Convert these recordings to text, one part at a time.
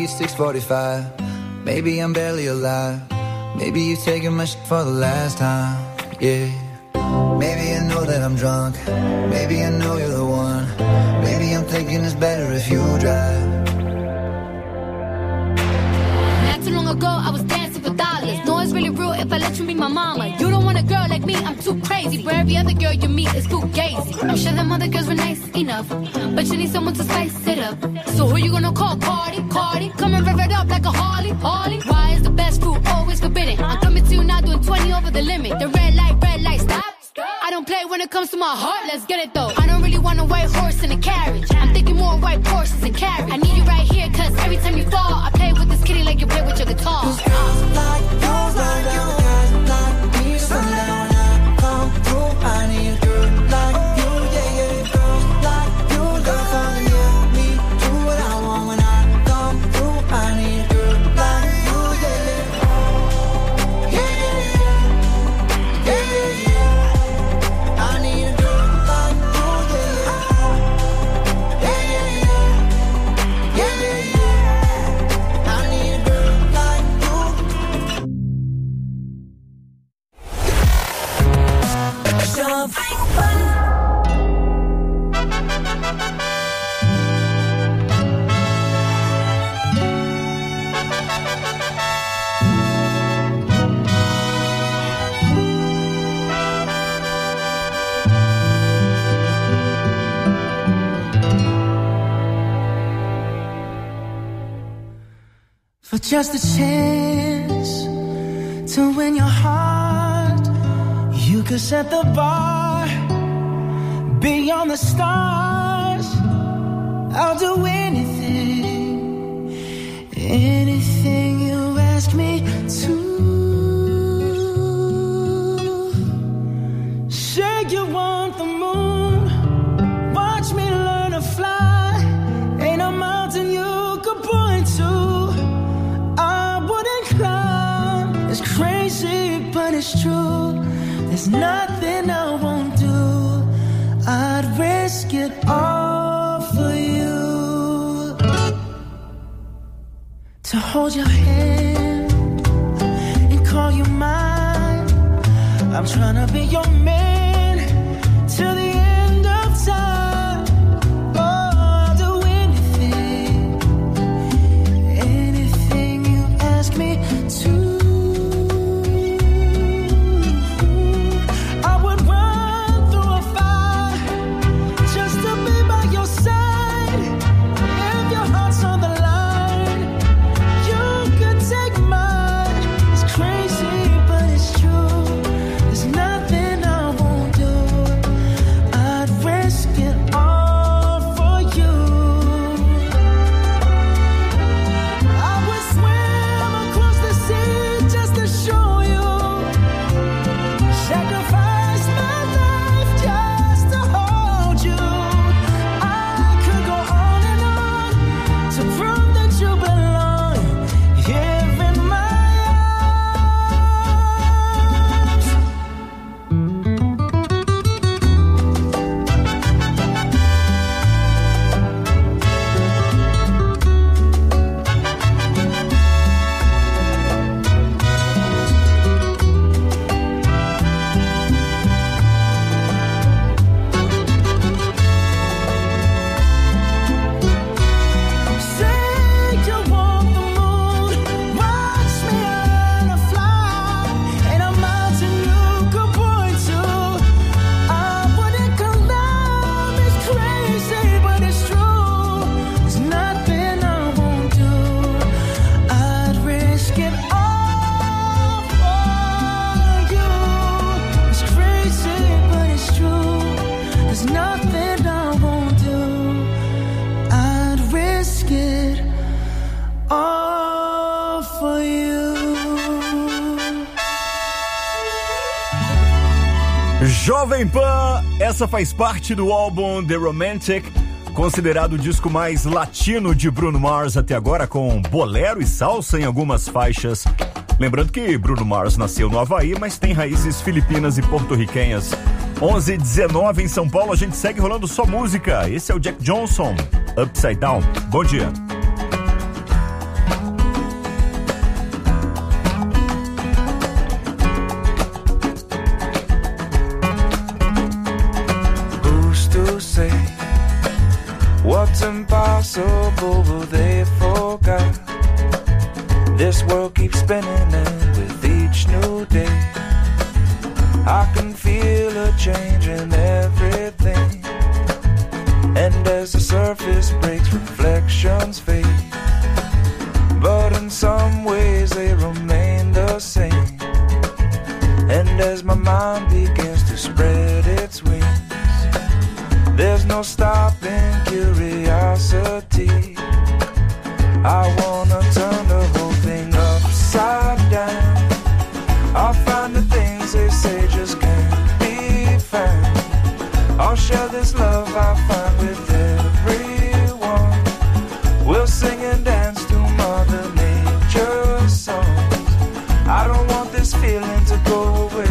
it's 6:45. Maybe I'm barely alive. Maybe you're taking my shit for the last time. Yeah. Maybe I know that I'm drunk. Maybe I know you're the one. Maybe I'm thinking it's better if you drive. Not too long ago, I was dancing for dollars. No, it's really real if I let you meet my mama. You don't want a girl like me, I'm too crazy. Where every other girl you meet is too gazy. I'm sure them other girls were nice enough, but you need someone to spice it up. So who you gonna call? Cardi, Cardi. Come and rev it up like a Harley, Harley. Why is the best fruit always forbidden? I'm coming to you now doing 20 over the limit. The red light, stop. I don't play when it comes to my heart, let's get it though. I don't really want a white horse in a carriage. I'm thinking more white horses and carriage. I need you right here, cause every time you fall, I play with this kitty like you play with your guitar. Cause girls like you, guys like me, so now when I come through, I need a girl like you, yeah, yeah. Girls like you, gonna follow me, do what I want when I come through. I need a girl like you, yeah, yeah. Yeah, yeah, yeah, yeah, yeah. I need a girl like you, yeah, yeah, yeah, yeah, yeah, yeah, yeah. I need a girl like you. For just a chance to win your heart, you could set the bar beyond the stars. I'll do anything, anything you ask me to. Say you want the moon, watch me learn to fly. Ain't a mountain you could point to it's crazy, but it's true. There's nothing I won't do. I'd risk it all for you. To hold your hand and call you mine. I'm trying to be your man till the end of time. Oh, I'll do anything, anything you ask me to. Jovem Pan, essa faz parte do álbum The Romantic, considerado o disco mais latino de Bruno Mars até agora, com bolero e salsa em algumas faixas. Lembrando que Bruno Mars nasceu no Havaí, mas tem raízes filipinas e porto-riquenhas. 11h19 em São Paulo, a gente segue rolando só música. Esse é o Jack Johnson, Upside Down. Bom dia. trouble they forgot. This world keeps spinning and with each new day I can feel a change in everything. And as the surface breaks, reflections fade, but in some ways they remain the same. And as my mind begins to spread its wings, there's no stopping curiosity. I wanna turn the whole thing upside down. I'll find the things they say just can't be found. I'll share this love I find with everyone. We'll sing and dance to Mother Nature's songs. I don't want this feeling to go away.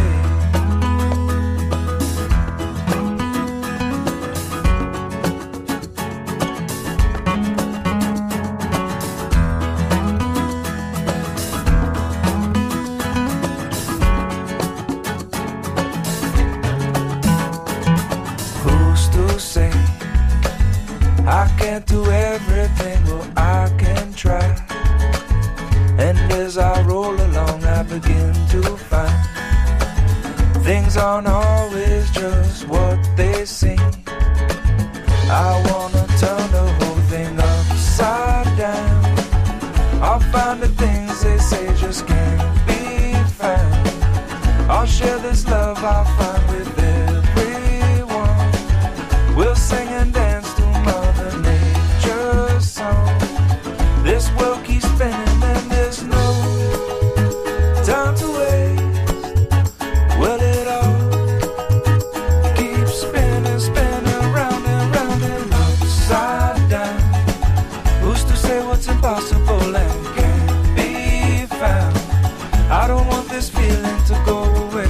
I can't do everything, well I can try. And as I roll along I begin to find things aren't always just what they seem. I wanna turn the whole thing upside down. I'll find the things they say just can't be found. I'll share this love I find with everyone. We'll sing and dance to Mother Nature's song. This world keeps spinning and there's no time to waste. Well, it all keeps spinning, spinning round and round and upside down. Who's to say what's impossible and can't be found? I don't want this feeling to go away.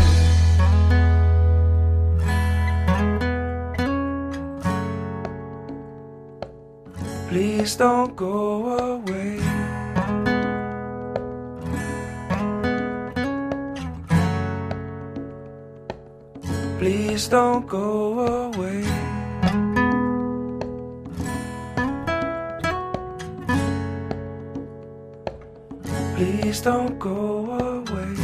Please don't go away. Please don't go away. Please don't go away.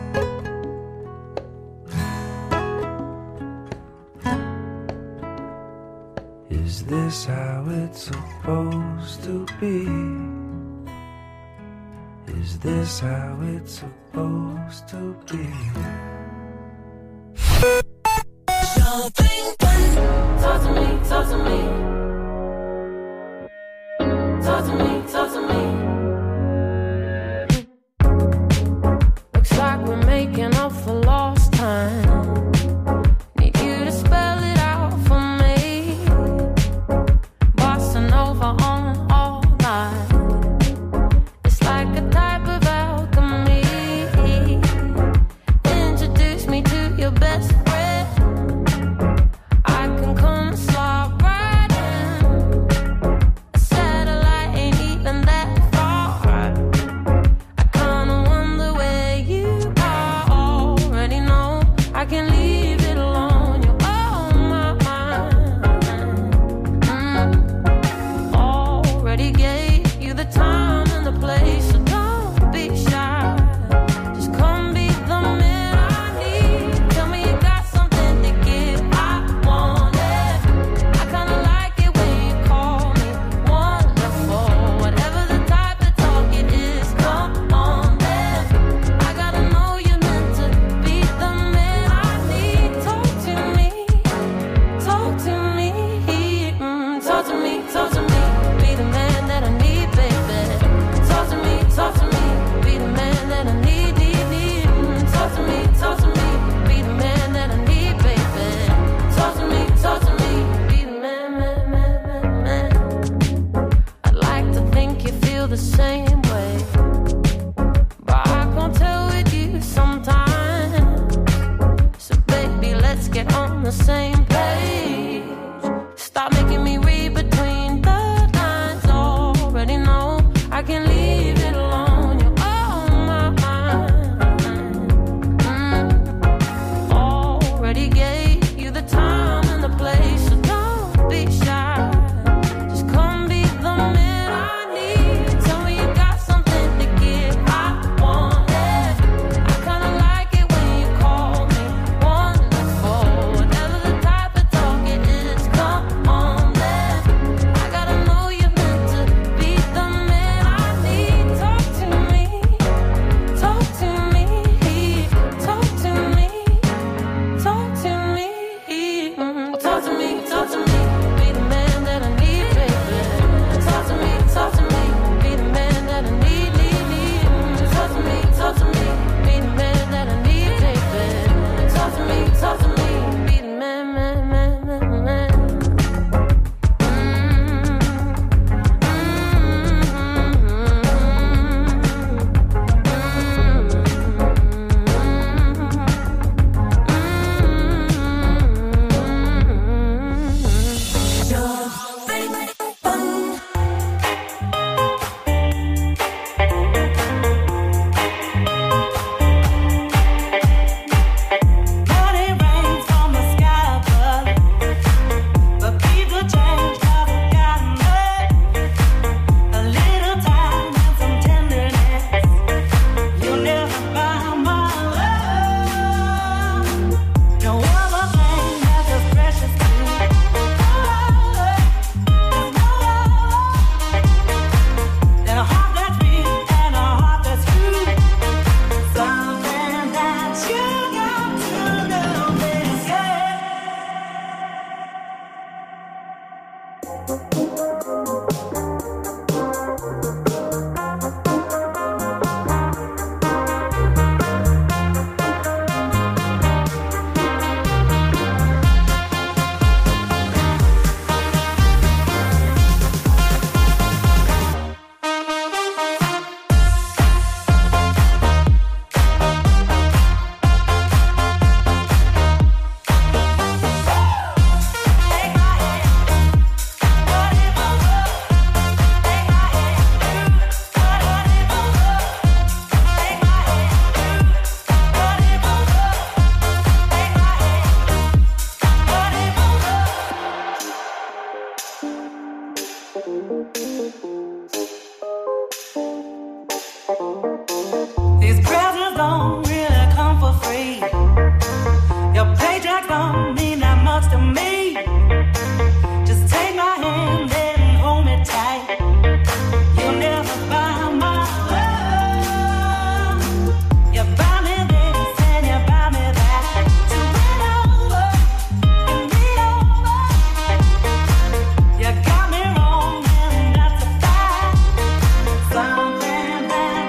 Is this how it's supposed to be? Is this how it's supposed to be? Talk to me, talk to me. Talk to me, talk to me. Looks like we're making up for lost time. Need you to spell it out for me. Bossing over on all night. It's like a type of alchemy. Introduce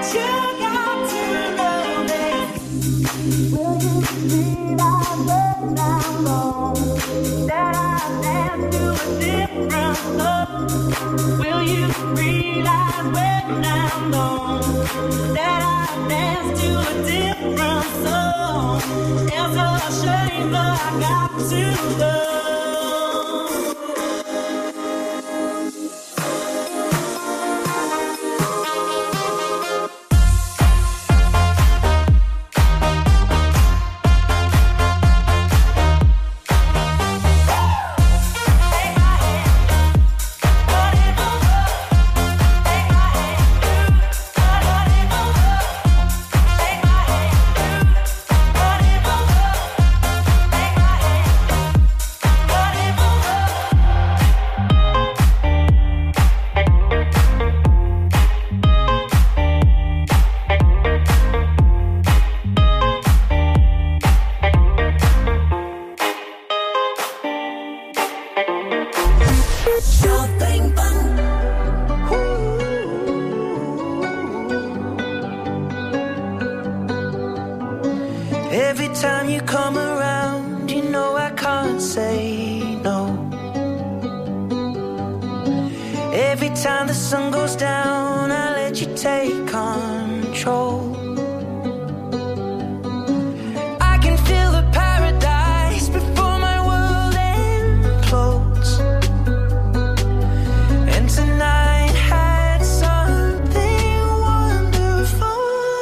Every time you come around, you know I can't say no. Every time the sun goes down, I let you take control. I can feel the paradise before my world implodes. And tonight had something wonderful.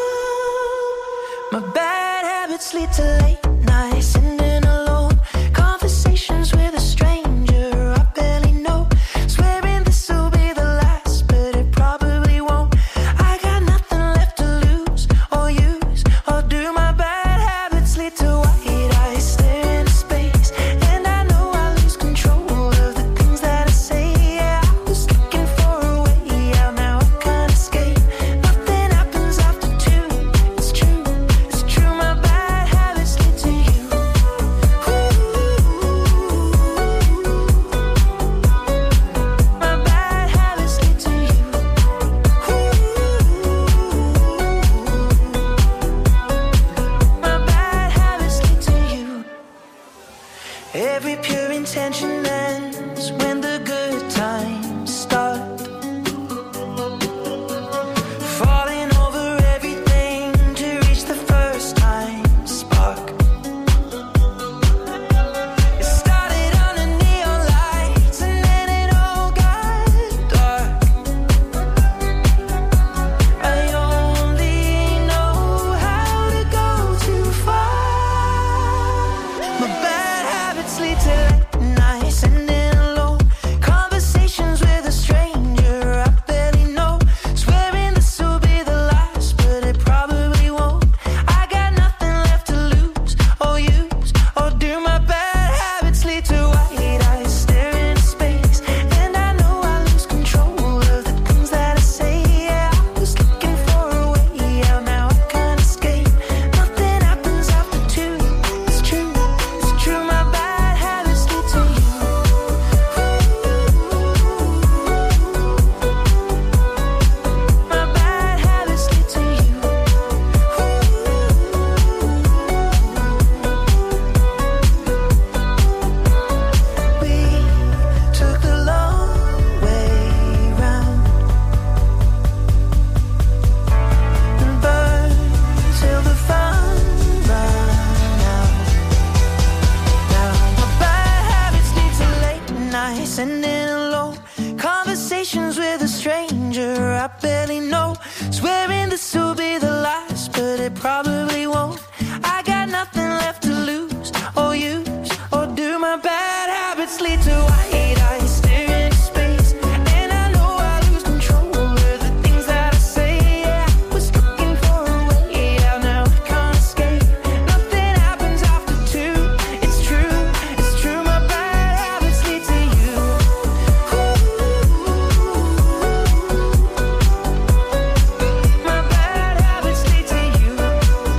My bad habits lead to late nights, sitting alone, conversations with a stranger I barely know, swearing this will be the last, but it probably won't. I got nothing left to lose or use or do. My bad habits lead to white eyes stare into space, and I know I lose control of the things that I say. Yeah, I was looking for a way out, now I can't escape. Nothing happens after two. It's true, it's true. My bad habits lead to you. My bad habits lead to you. My bad habits lead to you. Every pure intention ends when the good times start. Falling over everything to reach the first time spark. It started under neon lights and then it all got dark. I only know how to go too far. My bad habits lead to late nights, sitting alone, conversations with a stranger I barely know, swearing this will be the last, but it probably won't. I got nothing left to lose or use or do. My bad habits lead to white eyes stare into space, and I know I lose control of the things that I say. Yeah, I was looking for a way out, now I can't escape. Nothing happens after two. It's true, it's true. My bad habits lead to you. My bad habits lead to you. We took the long way round and burned till the fun ran out. Now my bad habits lead to late nights, sitting alone, conversations with a stranger I barely know, swearing this will be the last, but it probably won't. I got nothing left to lose or use or do. My bad habits lead to white eyes stare into space, and I know I lose control of the things that I say. Yeah, I was looking for a way out, now I can't escape. Nothing happens after two. It's true, it's true. My bad habits lead to you. My bad habits lead to you.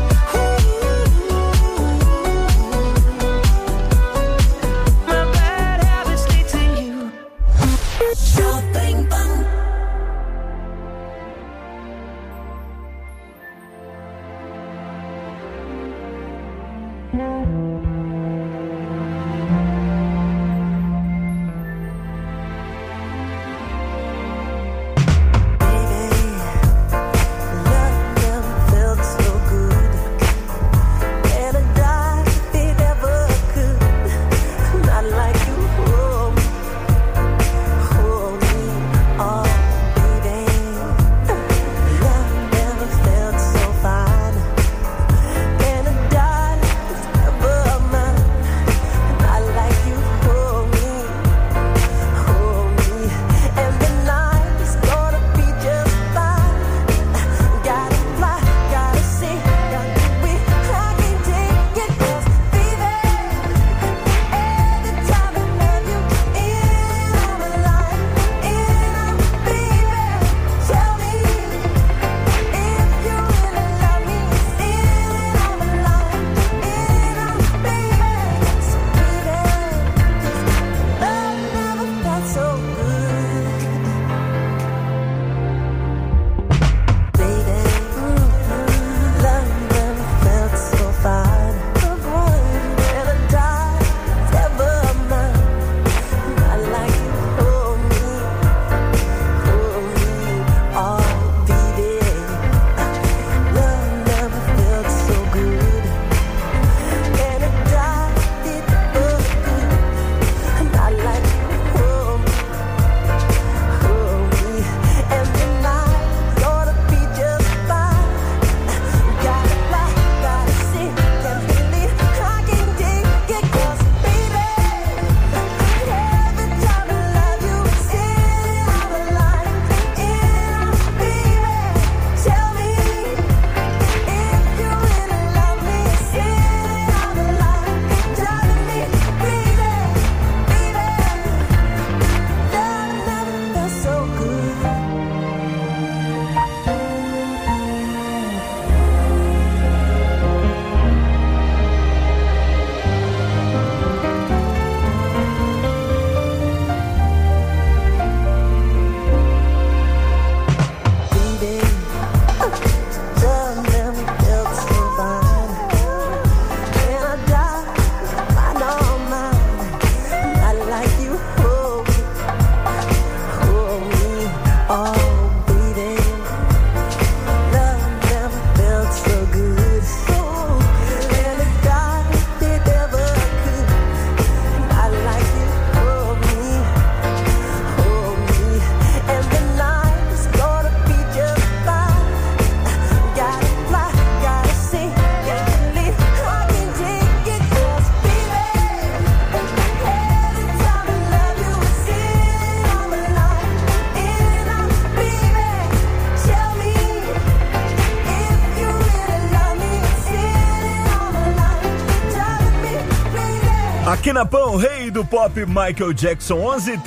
Aqui na Pan, o rei do pop Michael Jackson,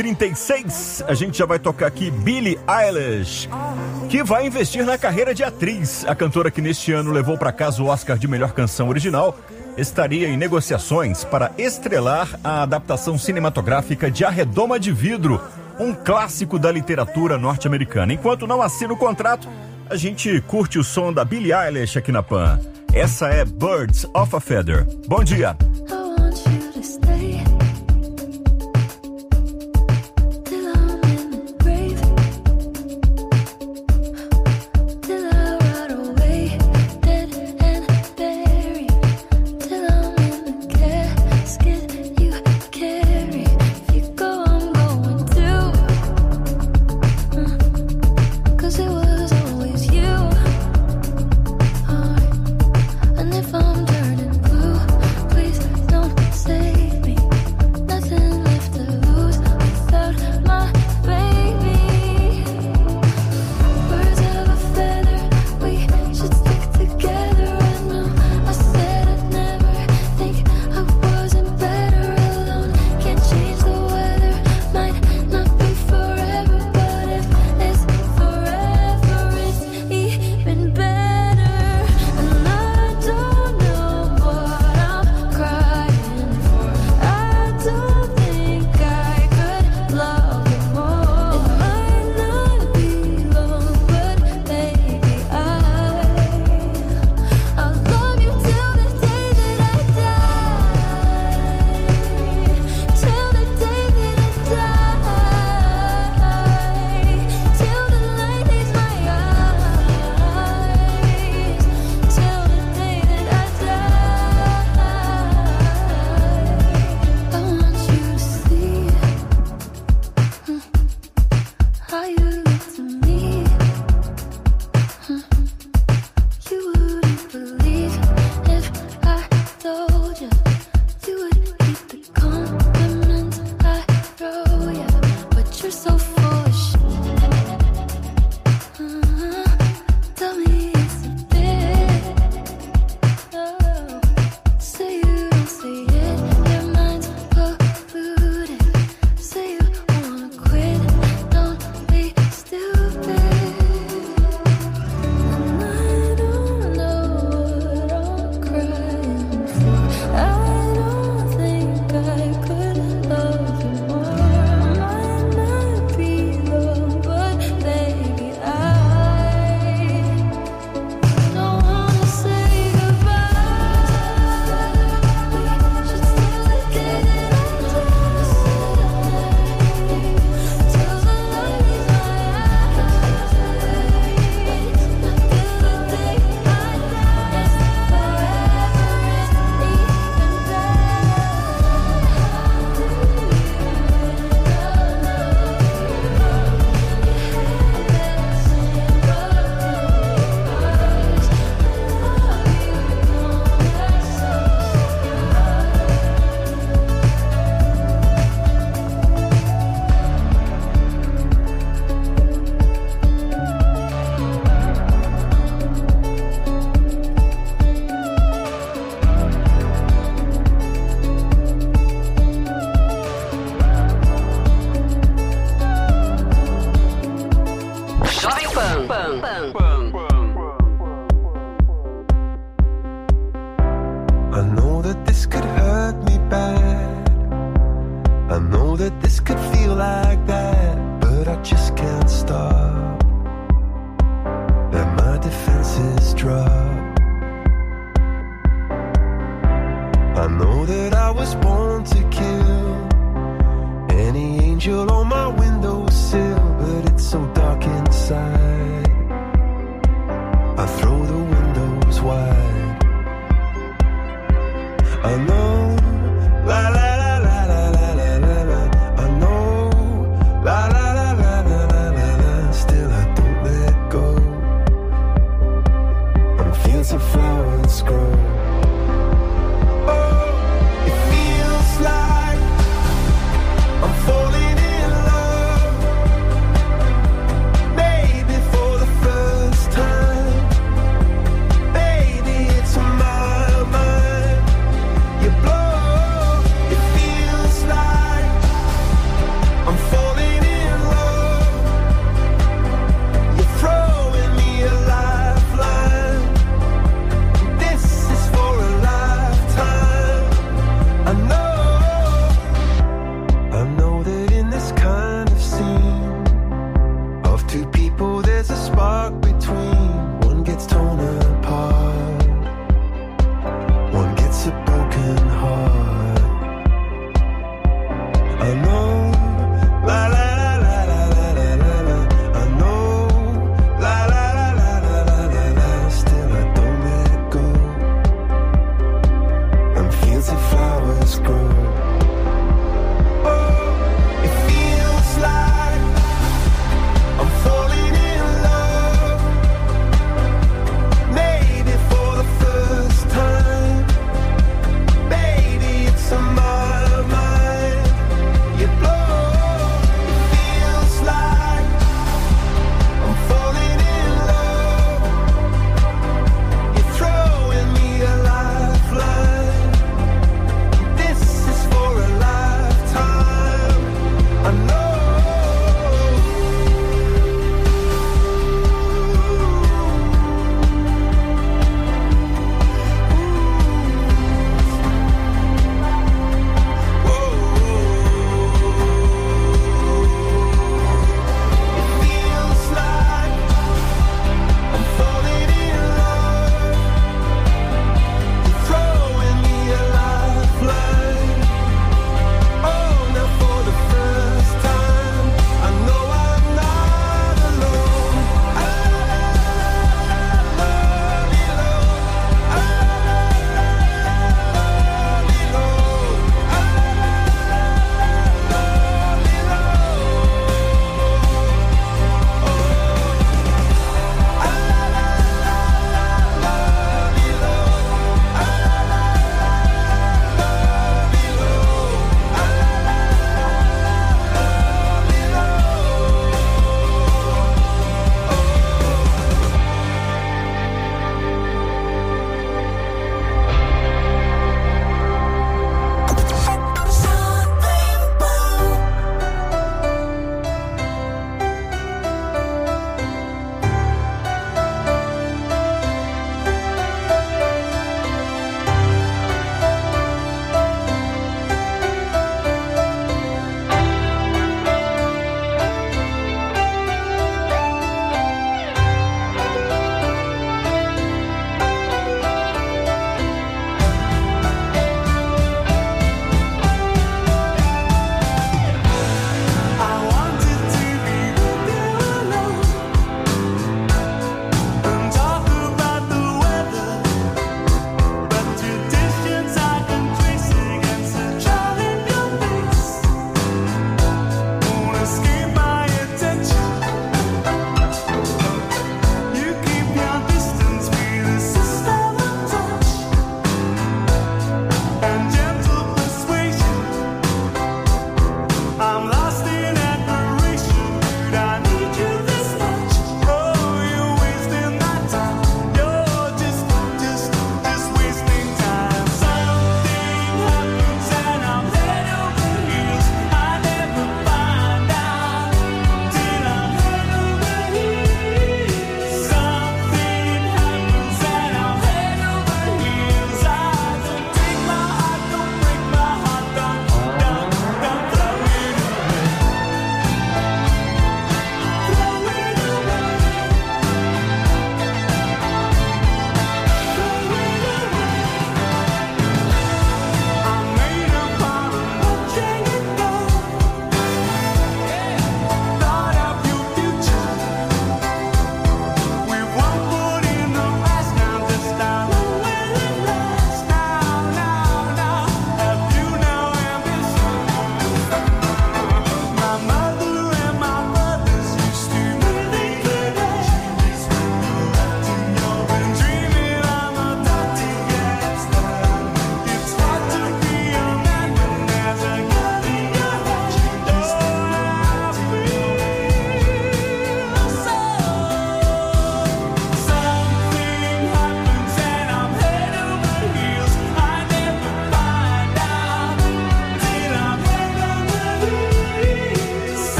11h36. A gente já vai tocar aqui Billie Eilish, que vai investir na carreira de atriz. A cantora que neste ano levou para casa o Oscar de melhor canção original estaria em negociações para estrelar a adaptação cinematográfica de A Redoma de Vidro, um clássico da literatura norte-americana. Enquanto não assina o contrato, a gente curte o som da Billie Eilish aqui na Pan. Essa é Birds of a Feather. Bom dia. Please was born to kill. Any angel on my windowsill, but it's so dark inside. I throw the windows wide. I know, la la la la la la la la la. I know, la la la la la la la la. Still I don't let go. On fields of flowers grow. Oh, it feels like I'm falling in love. Maybe for the first time. Baby, it's on my mind. You blow. It feels like I'm falling in love. You're throwing me a lifeline. This is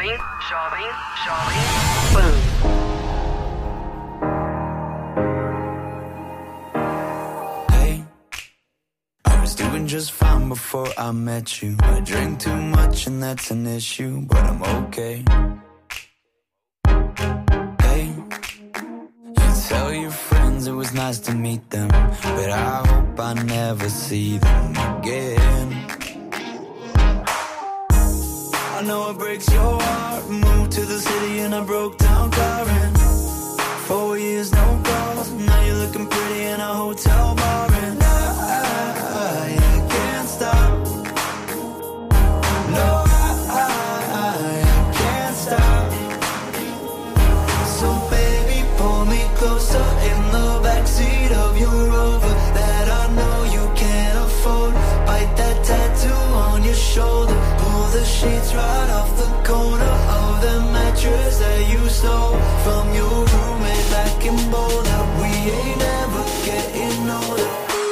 Jovem Pan. Doing just fine before I met you. I drink too much and that's an issue, but I'm okay. Hey, you tell your friends it was nice to meet them, but I hope I never see them again. I know it breaks your heart. Moved to the city and I broke down crying. 4 years, no calls. Now you're looking pretty in a hotel bar, and I can't stop. No, I can't stop. So baby, pull me closer in the backseat of your Rover that I know you can't afford. Bite that tattoo on your shoulder. Pull the sheets right off the corner of the mattress that you stole from your roommate back in Boulder. We ain't never getting older.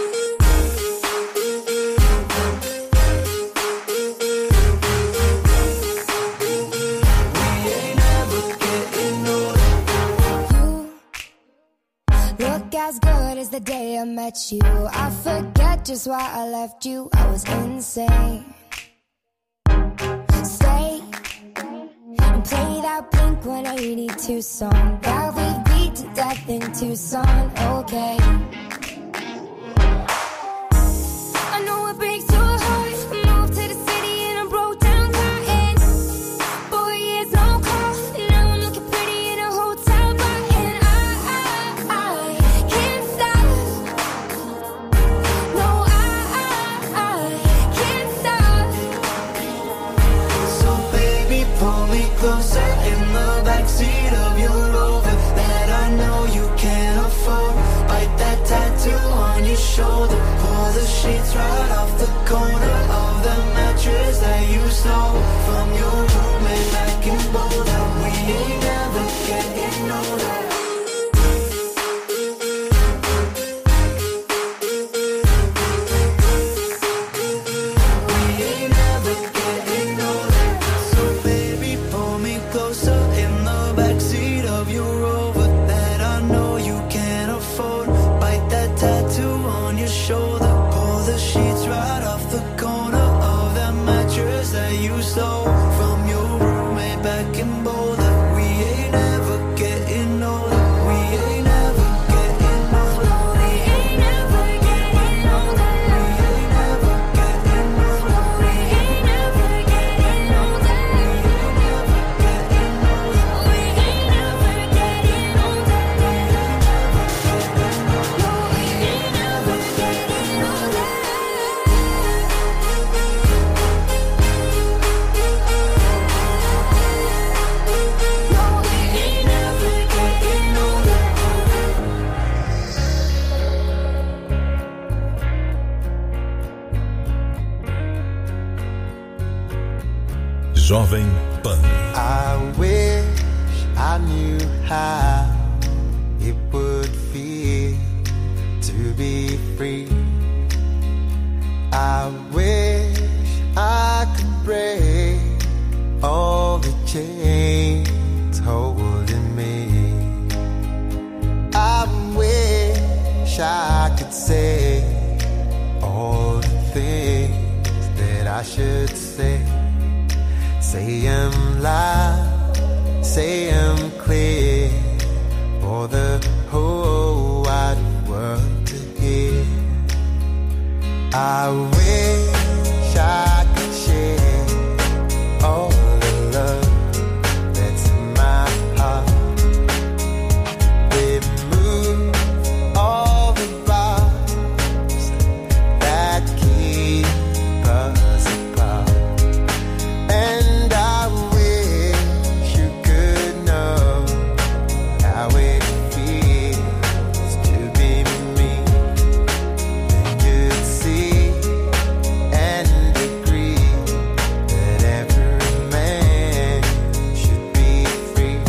As good as the day I met you, I forget just why I left you. I was insane. Stay and play that Blink-182 song that we beat to death in Tucson. Okay, I know it breaks your heart. Moved to the city and I broke down crying. 4 years, no call. Now I'm looking pretty in a hotel bar, and I can't stop. No, I can't stop. So baby, pull me closer in the backseat of your Rover that I know you can't afford. Bite that tattoo on your shoulder. Pull the sheets right off the corner of the mattress that you stole from your roommate back in Boulder. We ain't never getting older. We ain't never getting older. So baby, pull me closer in the backseat of your Rover that I know you can't afford. Bite that tattoo on your shoulder. Pull the sheets right off the corner of that mattress that you stole from your roommate back in Boulder. We ain't never getting older. We ain't never getting older. We ain't never getting older. We ain't never getting older. We ain't never getting older. We ain't never getting older. We ain't never getting older. We ain't never getting older. Jovem Pan. I wish I knew how it would feel to be free. I wish I could break all the chains holding me. I wish I could say all the things that I should say. Say 'em loud, say 'em clear, for the whole wide world to hear. I wish I could share all the love that's in my heart. Remove all the bars that keep us apart. And I wish you could know how it feels to be me. Then you'd see and agree that every man should be free.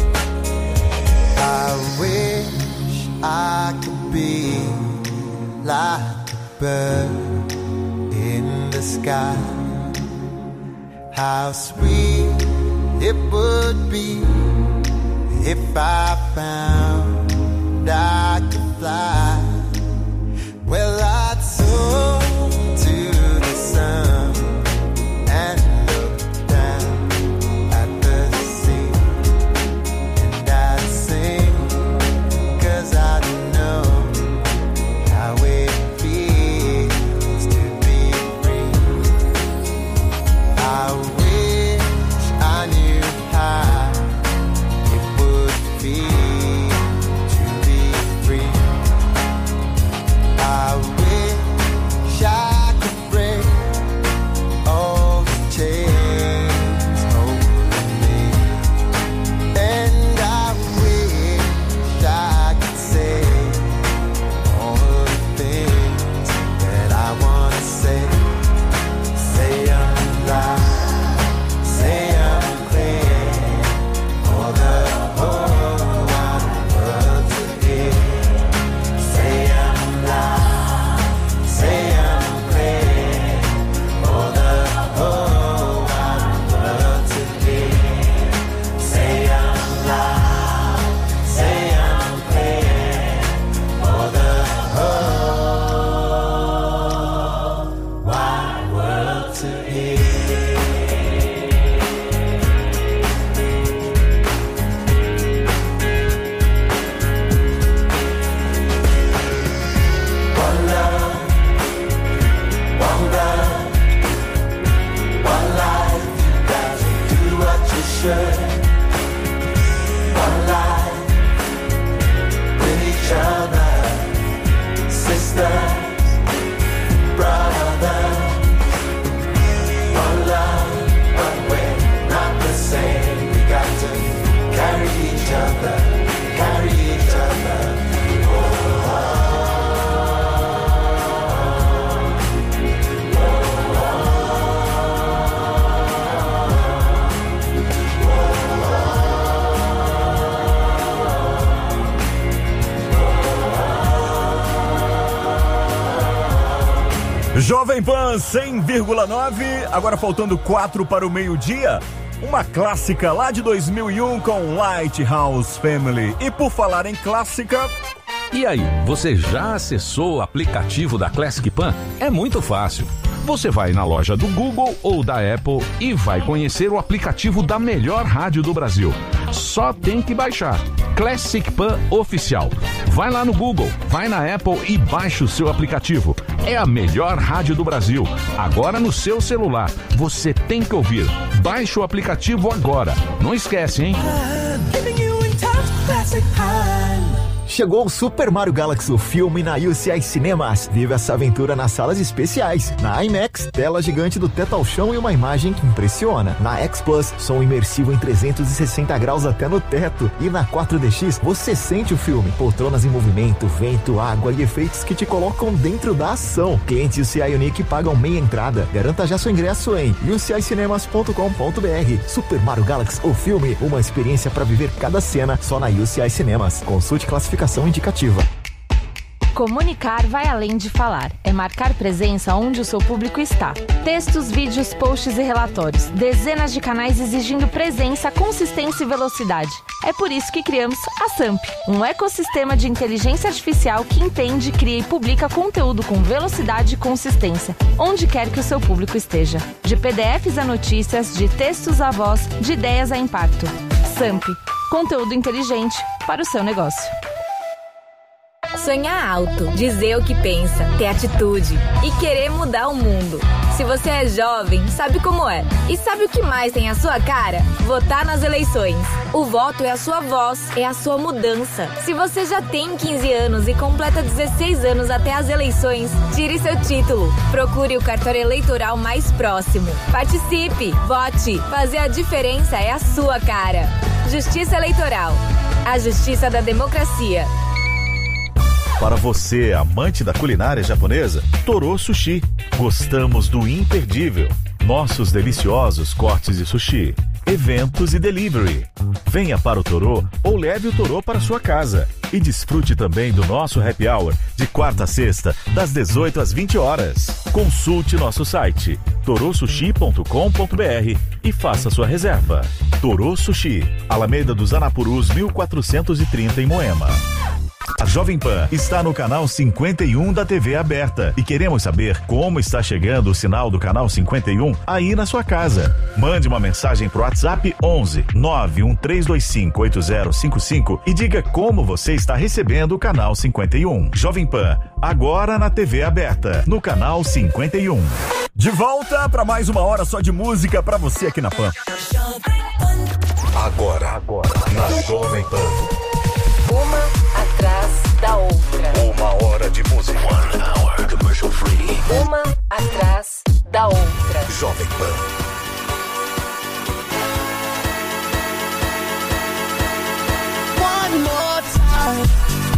I wish I could be like a bird in the sky. How sweet it would be if I found I could fly. Well, I'd soar to the sun and look down at the sea, and I'd sing, 'cause I know how it feels to be free. I wish I knew how it would feel to be free. I wish I could break all the chains holding me, and I wish I could say all the things that I want to say. Say I'm loud, say I'm clear, for the whole wide world to hear. Say I'm loud, say I'm clear, for the whole wide world to hear. Say I'm loud, say I'm clear, for the whole wide world to hear. One love, one God, one life, you got to do what you should. One life, with each other, sisters, brothers. One love, but we're not the same. We got to carry each other, carry each other. Jovem Pan 100,9, agora faltando 4 para o meio-dia. Uma clássica lá de 2001 com Lighthouse Family. E por falar em clássica... E aí, você já acessou o aplicativo da Classic Pan? É muito fácil. Você vai na loja do Google ou da Apple e vai conhecer o aplicativo da melhor rádio do Brasil. Só tem que baixar. Classic Pan Oficial. Vai lá no Google, vai na Apple e baixa o seu aplicativo. É a melhor rádio do Brasil. Agora no seu celular. Você tem que ouvir. Baixe o aplicativo agora. Não esquece, hein? Chegou o Super Mario Galaxy, o filme na UCI Cinemas. Vive essa aventura nas salas especiais. Na IMAX, tela gigante do teto ao chão e uma imagem que impressiona. Na X Plus, som imersivo em 360 graus até no teto. E na 4DX, você sente o filme. Poltronas em movimento, vento, água e efeitos que te colocam dentro da ação. Clientes UCI Unique pagam meia entrada. Garanta já seu ingresso em ucicinemas.com.br. Super Mario Galaxy, o filme, uma experiência para viver cada cena só na UCI Cinemas. Consulte classificação indicativa. Comunicar vai além de falar. É marcar presença onde o seu público está. Textos, vídeos, posts e relatórios. Dezenas de canais exigindo presença, consistência e velocidade. É por isso que criamos a SAMP, um ecossistema de inteligência artificial que entende, cria e publica conteúdo com velocidade e consistência, onde quer que o seu público esteja. De PDFs a notícias, de textos a voz, de ideias a impacto. SAMP, conteúdo inteligente para o seu negócio. Sonhar alto, dizer o que pensa, ter atitude e querer mudar o mundo. Se você é jovem, sabe como é. E sabe o que mais tem a sua cara? Votar nas eleições. O voto é a sua voz, é a sua mudança. Se você já tem 15 anos e completa 16 anos até as eleições, tire seu título. Procure o cartório eleitoral mais próximo. Participe, vote. Fazer a diferença é a sua cara. Justiça Eleitoral. A justiça da democracia. Para você, amante da culinária japonesa, Toro Sushi. Gostamos do imperdível. Nossos deliciosos cortes de sushi. eventos e delivery. Venha para o Torô ou leve o Torô para sua casa. E desfrute também do nosso happy hour de quarta a sexta, das 18 às 20 horas. Consulte nosso site torosushi.com.br e faça sua reserva. Torô Sushi, Alameda dos Anapurus 1430 em Moema. A Jovem Pan está no canal 51 da TV aberta e queremos saber como está chegando o sinal do canal 51 aí na sua casa. Mande uma mensagem pro WhatsApp 11 91325 8055 e diga como você está recebendo o canal 51. Jovem Pan, agora na TV aberta, no canal 51. De volta para mais uma hora só de música para você aqui na Pan. Agora, na Jovem Pan. Uma atrás da outra. Uma hora de música. 1 hour commercial free. Uma atrás da outra. Jovem Pan. One more time.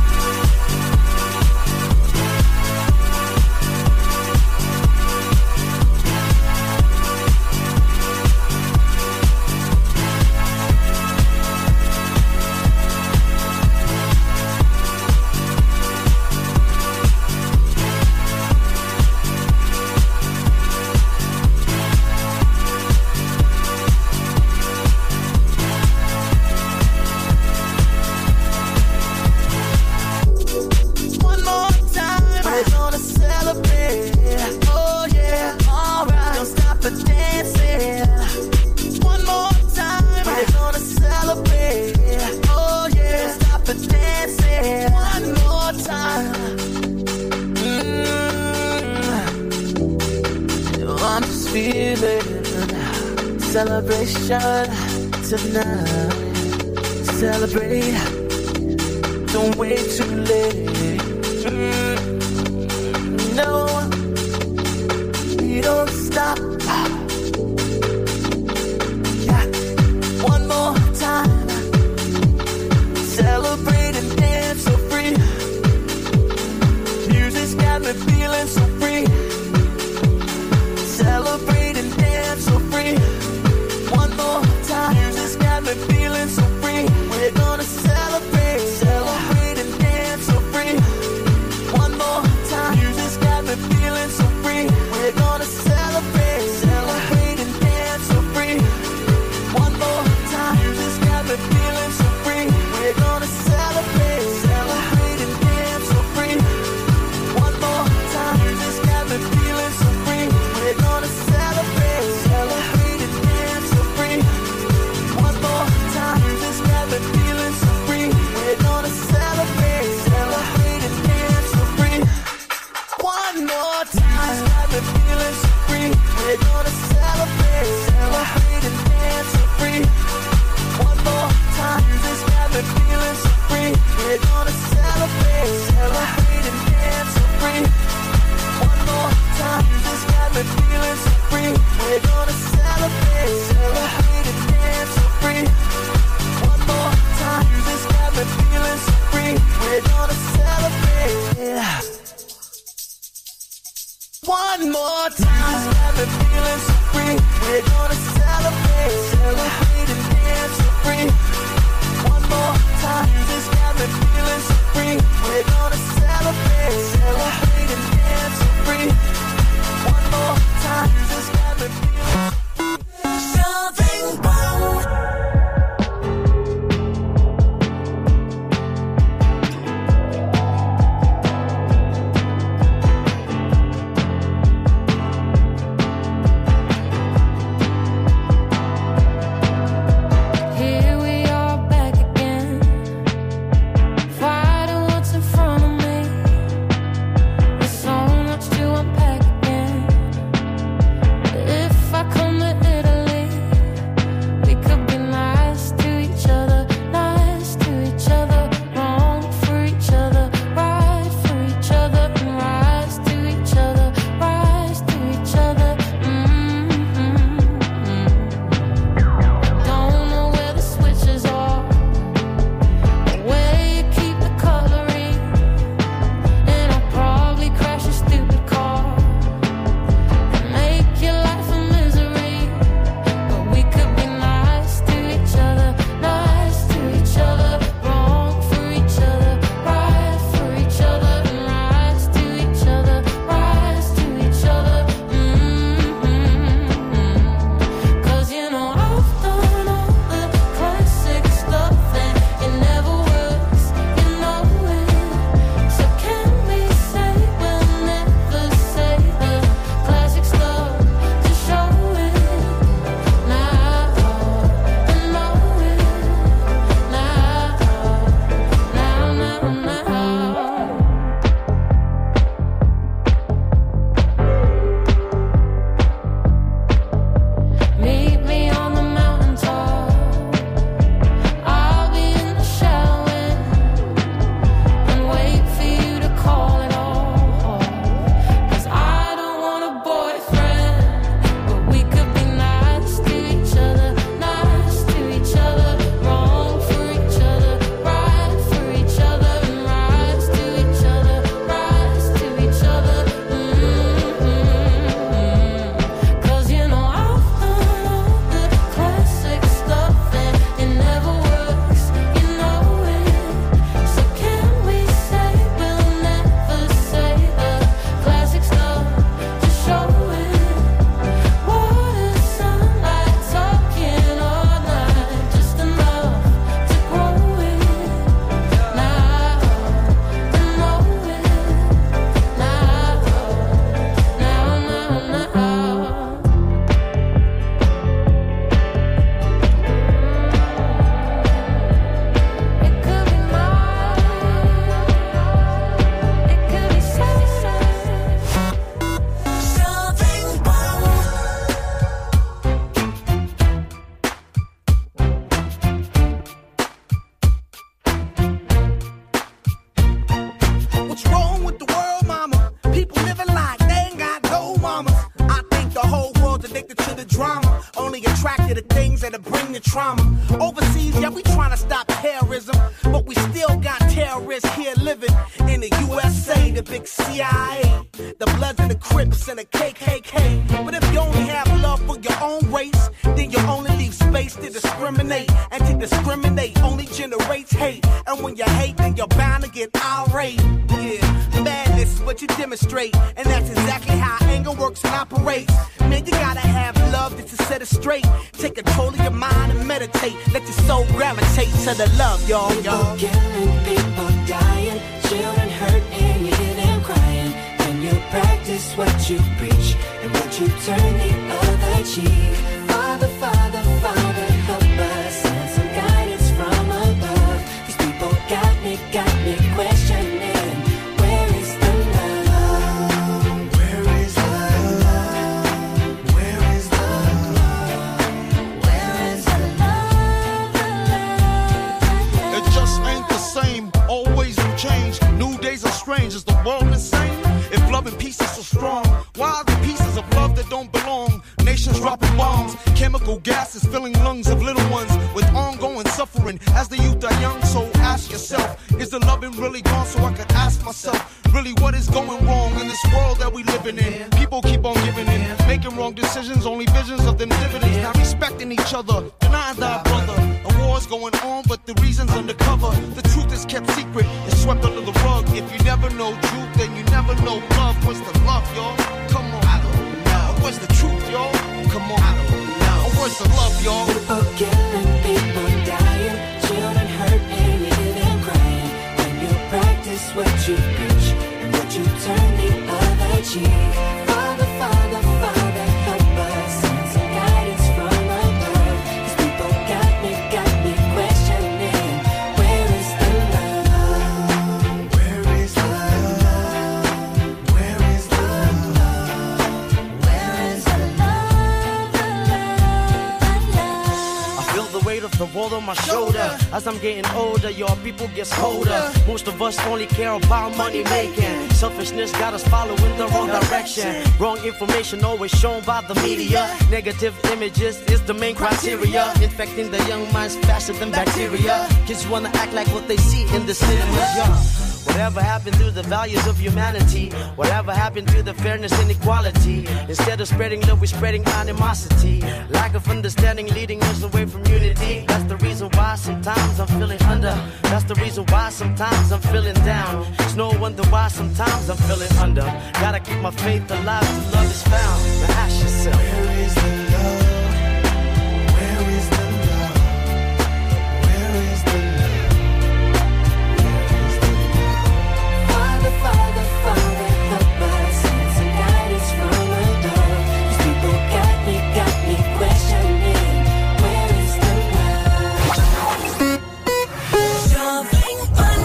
Celebration tonight. Celebrate. Don't wait too late. No, we don't stop. Yeah. One more time. Celebrate and dance so free. Music's got me feeling so free. Celebrate and dance so free. One more time, music's got me feeling so free. We're gonna celebrate, celebrate and dance so free. One more time, music's got me feeling so free. We're gonna celebrate, celebrate and dance so free. One more time, music's got me feeling so free. We're gonna celebrate, celebrate and dance so free. One more time, music's got me feeling so free. We're gonna celebrate, celebrate and dance so free. One more time, music's got me feeling so free. We're gonna celebrate, celebrate and dance so free. One more time, music's got me feeling so free. We're gonna celebrate, celebrate and dance so free. One more time, music's got me feeling so free. We're gonna celebrate, celebrate and dance so free. One more time, music's got me feeling so free. We're gonna celebrate, celebrate and dance so free. One more time, music's got me feeling so free. We're gonna celebrate. One more time, music's got me feeling so free. We're gonna celebrate, celebrate and dance so free. One more time, music's got me feeling so free. We're gonna celebrate, celebrate and dance so free. One more time, music's got me feeling. Something wrong. attracted to things that'll bring the trauma. Overseas, yeah, we trying to stop terrorism, but we still got terrorists here living in the USA, the big CIA, the Bloods and the Crips and the KKK. But if you only have love for your own race, then you only leave space to discriminate. And to discriminate only generates hate. And when you hate, then you're bound to get irate. Yeah, madness is what you demonstrate, and that's exactly how anger works and operates. Man, you gotta have love just to set it straight. Take control of your mind and meditate. Let your soul gravitate to the love, y'all. People killing, people dying, children hurt and you hear them crying. When you practice what you preach and what you turn the other cheek. Father, Father, Father, help us. Send some guidance from above. These people got me questioning. Where is the love? Where is the love? Where is the love? Where is the love? It just ain't the same. Always new change. New days are strange. Is the world insane? If love and peace is so strong, why are the pieces of love that don't belong? Nations dropping bombs, chemical gases filling lungs of little ones with ongoing suffering as the youth are young. So ask yourself, is the loving really gone? So I could ask myself, really what is going wrong in this world that we living in? People keep on giving in, making wrong decisions, only visions of them dividends. Not respecting each other, denying thy brother. A war's going on, but the reason's undercover. The truth is kept secret, it's swept under the rug. If you never know truth, then you never know love. What's the love, y'all? Come on, I don't know. What's the truth, y'all? Come on, I don't know. What's the love, y'all? People killing, people dying, children hurt and you hear them crying. When you practice what you preach and what you turn the other cheek. Father, Father, Father, help us. Send some guidance from above. These people got me questioning. Where is the love? Where is the love? Where is the love? Where is the love? I feel the weight of the world on my shoulder. As I'm getting older, your people gets colder. Most of us only care about money making. Selfishness got us following the wrong direction. Wrong information always shown by the media. Negative images is the main criteria. Infecting the young minds faster than bacteria. Kids wanna act like what they see in the cinemas, yeah. Whatever happened to the values of humanity? Whatever happened to the fairness and equality? Instead of spreading love, we're spreading animosity. Lack of understanding leading us away from unity. That's the reason why sometimes I'm feeling under. That's the reason why sometimes I'm feeling down. It's no wonder why sometimes I'm feeling under. Gotta keep my faith alive till love is found. Now ask yourself, where is the love? Where is the love? Where is the love? Father, Father, Father, help us. Send some guidance from above. These people got me questioning. Where is the love? Jovem Pan.